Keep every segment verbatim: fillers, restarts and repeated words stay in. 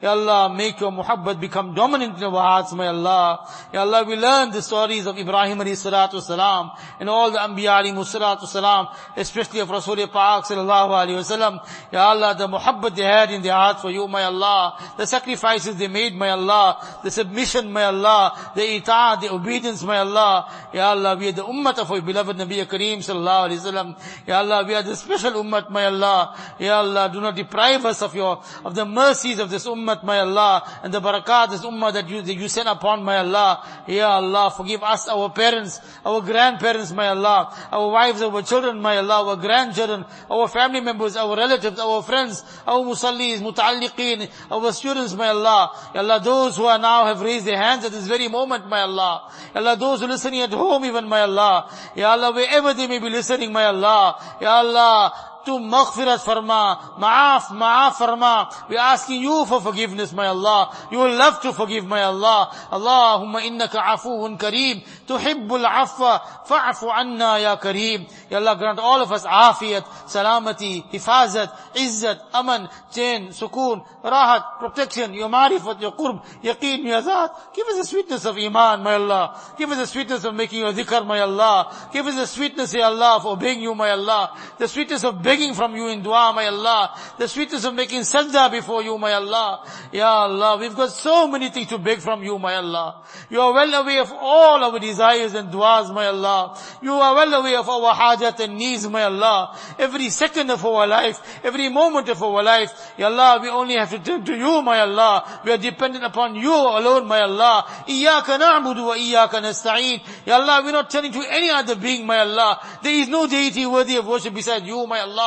Ya Allah, make your muhabbat become dominant in our hearts, my Allah. Ya Allah, we learn the stories of Ibrahim alayhi salatu wasalam, and all the Anbiya alayhi salatu wasalam, especially of Rasul Paak sallallahu alayhi wasallam. Ya Allah, the muhabbat they had in their hearts for you, my Allah, the sacrifices they made, my Allah, the submission, my Allah, the ita'at, the obedience, my Allah. Ya Allah, we are the ummah of our beloved Nabi Kareem sallallahu alayhi wasallam. Ya Allah, we are the special ummah, my Allah. Ya Allah, do not deprive us of your, of the mercies of this ummah, my Allah, and the barakat, this ummah that you, that you send upon, my Allah. Ya Allah, forgive us, our parents, our grandparents, my Allah, our wives, our children, my Allah, our grandchildren, our family members, our relatives, our friends, our musallis, muta'alliqeen, our students, my Allah. Ya Allah, those who are now have raised their hands at this very moment, my Allah. Ya Allah, those who are listening at home even, my Allah. Ya Allah, wherever they may be listening, my Allah. Ya Allah, to maghfirat farma, ma'af, ma'af farma. We're asking you for forgiveness, my Allah. You will love to forgive, my Allah. Allahumma innaka afuun kareem, tuhibbul afwa, fa'afu anna ya kareem. Ya Allah, grant all of us afiyat, salamati, hifazat, izzat, aman, chain, sukoon, rahat, protection, your marifat, your qurb, yaqeen, your zat. Give us the sweetness of iman, my Allah. Give us the sweetness of making your dhikr, my Allah. Give us the sweetness, ya Allah, of obeying you, my Allah. The sweetness of begging from you in dua, my Allah. The sweetness of making sajda before you, my Allah. Ya Allah, we've got so many things to beg from you, my Allah. You are well aware of all our desires and duas, my Allah. You are well aware of our hajat and needs, my Allah. Every second of our life, every moment of our life, Ya Allah, we only have to turn to you, my Allah. We are dependent upon you alone, my Allah. Iyaka na'budu wa iyaka nasta'een. Ya Allah, we're not turning to any other being, my Allah. There is no deity worthy of worship beside you, my Allah.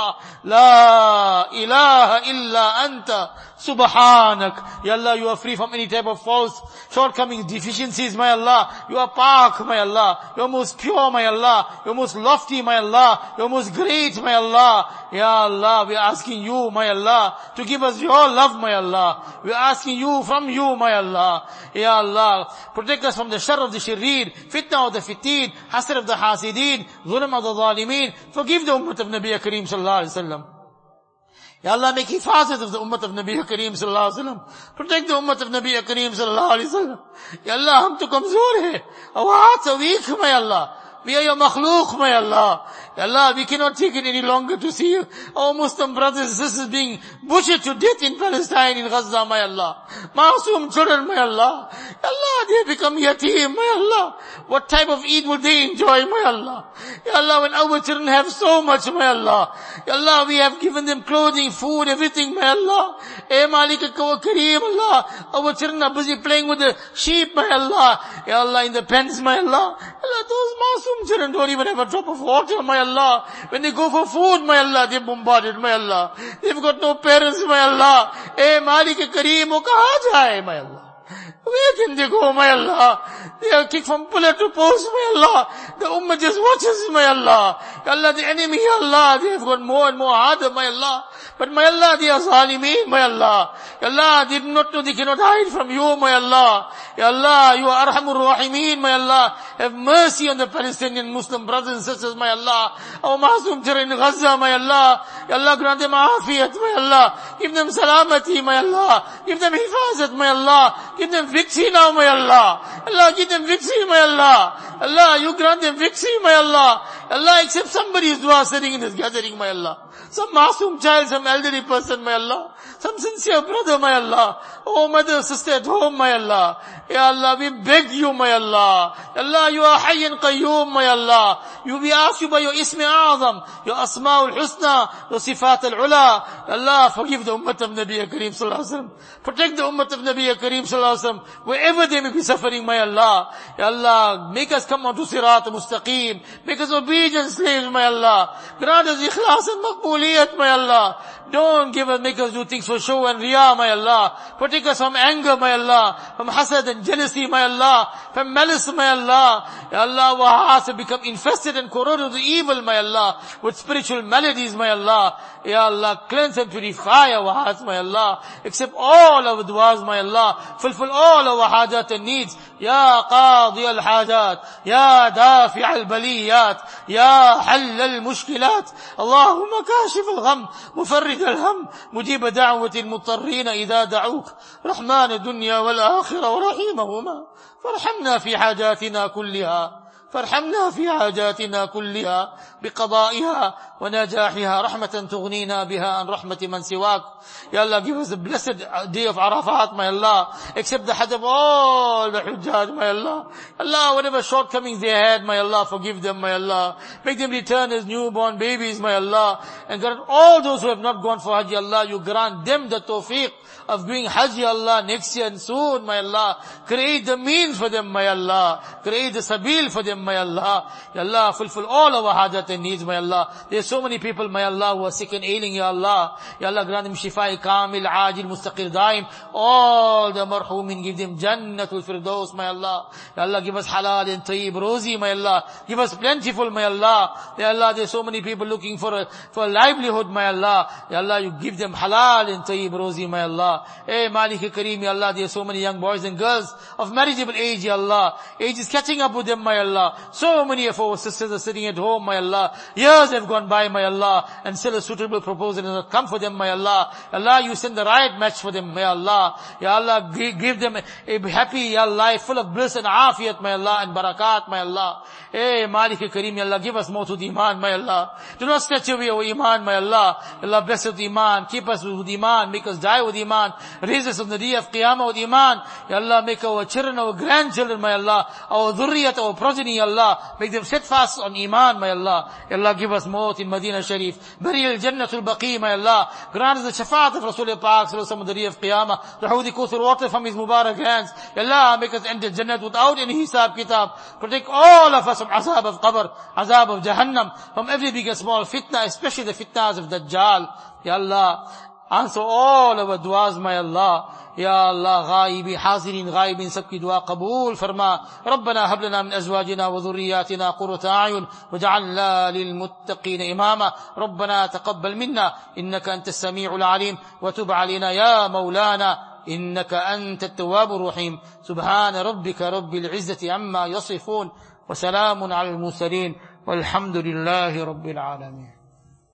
La ilaha illa anta subhanak. Ya Allah, you are free from any type of faults, shortcomings, deficiencies, my Allah. You are Pak, my Allah. You are most pure, my Allah. You are most lofty, my Allah. You are most great, my Allah. Ya Allah, we are asking you, my Allah, to give us your love, my Allah. We are asking you from you, my Allah. Ya Allah, protect us from the shar of the sharir, fitna of the fitin, hasad of the hasideen, zulm of the zalimeen. Forgive the ummah of Nabi Kareem sallallahu alaihi wasallam. Ya Allah, make hifazat of the ummah of Nabi Kareem sallallahu alaihi wasallam. Protect the ummah of Nabi Kareem sallallahu alaihi wasallam. Ya Allah, hum to kamzoor hai. Our hearts are weak, my Allah. We are your makhlooq, my Allah. Ya Allah, we cannot take it any longer to see our Muslim brothers and sisters being butchered to death in Palestine, in Gaza, my Allah. Masoom children, my Allah. Ya Allah, they become yateem, my Allah. What type of Eid will they enjoy, my Allah? Ya Allah, when our children have so much, my Allah. Ya Allah, we have given them clothing, food, everything, my Allah. Eh Malik Kareem, Allah. Our children are busy playing with the sheep, my Allah. Ya Allah, in the pens, my Allah. Ya Allah, those masoom children don't even have a drop of water, my Allah. When they go for food, my Allah, they're bombarded, my Allah. They've got no parents, my Allah. Eh Malik Kareem, wo kahan jaye, my Allah? Where can they go, my Allah? They are kicked from pillar to post, my Allah. The ummah just watches, my Allah. Ya Allah, the enemy, Ya Allah, they have got more and more harder, my Allah. But my Allah, they are zalimeen, my Allah. Ya Allah, they do not know, they cannot hide from you, my Allah. Ya Allah, you are Arhamur Rahimeen, my Allah. Have mercy on the Palestinian Muslim brothers and sisters, my Allah. Our Masoom children in Gaza, my Allah. Ya Allah, grant them afiyat, my Allah. Give them salamati, my Allah. Give them hifazat, my Allah. Give them victory now, my Allah. Allah, give them victory, my Allah. Allah, you grant them victory, my Allah. Allah, accept somebody's dua sitting in this gathering, my Allah. Some masoom child, some elderly person, my Allah. Some sincere brother, my Allah. Oh, mother, sister at home, my Allah. Ya Allah, we beg you, my Allah. Ya Allah, you are Hayy and Qayyum, my Allah. You, we ask you by your Ismi Azam, your Asma'ul Husna, your Sifat Al-Ula. Ya Allah, forgive the ummah of Nabi Kareem sallallahu alaihi wasallam. Protect the ummah of Nabi Kareem sallallahu alaihi wasallam. Wherever they may be suffering, my Allah. Ya Allah, make us come onto Sirat Mustaqim. Make us obedient slaves, my Allah. Grant us ikhlas and maqbooliyat, my Allah. Don't give us, make us do things for show and riyah, my Allah. Protect us from anger, my Allah. From hasad and jealousy, my Allah. From malice, my Allah. Ya Allah, our hearts have become infested and corroded with evil, my Allah. With spiritual maladies, my Allah. Ya Allah, cleanse and purify our hearts, my Allah. Accept all our du'as, my Allah. Fulfill fulfill all our hajat and needs. Ya qadi al-hajat, Ya dafi' al-baliyat, Ya hall al-mushkilat. Allahumma kashif al-gham, mufarrid al-ham, mujib da'wati al-muttarrin idha da'uk, rahman ad-dunya wal-akhirah wa rahimahuma. فارحمنا في حاجاتنا كلها فارحمنا في حاجاتنا كلها بقضائها ونجاحها رحمة تغنينا بها عن رحمة من سواك. Ya Allah, give us the blessed day of Arafat, my Allah. Accept the hajj of all the hujjaj, my Allah. Allah, whatever shortcomings they had, my Allah, forgive them, my Allah. Make them return as newborn babies, my Allah. And grant all those who have not gone for hajj, Allah, you grant them the tawfiq of doing hajj, Allah, next year and soon, my Allah. Create the means for them, my Allah. Create the sabil for them, my Allah. Ya Allah, fulfill all our hajat and needs, my Allah. There are so many people, my Allah, who are sick and ailing, Ya Allah. Ya Allah, grant them shifai kamil, ajil, mustaqir, daim. All the marhumin, give them jannatul firdaus, my Allah. Ya Allah, give us halal and tayyib, rozi, my Allah. Give us plentiful, my Allah. Ya Allah, there are so many people looking for a, for a livelihood, my Allah. Ya Allah, you give them halal and tayyib, rozi, my Allah. Hey, Malik Kareem, Ya Allah, there are so many young boys and girls of marriageable age, Ya Allah. Age is catching up with them, my Allah. So many of our sisters are sitting at home, my Allah. Years have gone by, my Allah, and still a suitable proposal has not come for them, my Allah. Allah, you send the right match for them, my Allah. Ya Allah, give them a happy, Ya Allah, full of bliss and afiyat, my Allah, and barakat, my Allah. Hey, Malik Kareem, Ya Allah, give us more to the iman, my Allah. Do not snatch away our iman, my Allah. Ya Allah, bless us with iman. Keep us with iman. Make us die with iman. Raise us on the day of Qiyamah with iman. Ya Allah, make our children, our grandchildren, my Allah, our dhurriyat, our progeny, Ya Allah, make them steadfast on iman, my Allah. Ya Allah, give us maut in Medina Sharif. Burial Jannatul Baqi, my Allah. Grant us the shafaat of Rasulullah Pak, sallallahu alaihi wasallam, the day of Qiyamah. The Hawdi Kuthur water from his Mubarak hands. Ya Allah, make us enter Jannat without any hisab kitab. Protect all of us from azab of qabr, azab of Jahannam, from every big and small fitna, especially the fitnas of Dajjal. Ya Allah, answer all our du'as, my Allah. Ya Allah, غائبي حاضرين غائبين सबकी दुआ कबूल फरमा. ربنا هب لنا من أزواجنا وذرياتنا قرة أعين واجعلنا للمتقين إماما. ربنا تقبل منا إنك أنت السميع العليم وتب علينا يا مولانا إنك أنت التواب الرحيم. سبحان ربك رب العزة عما يصفون وسلام على المرسلين والحمد لله رب العالمين.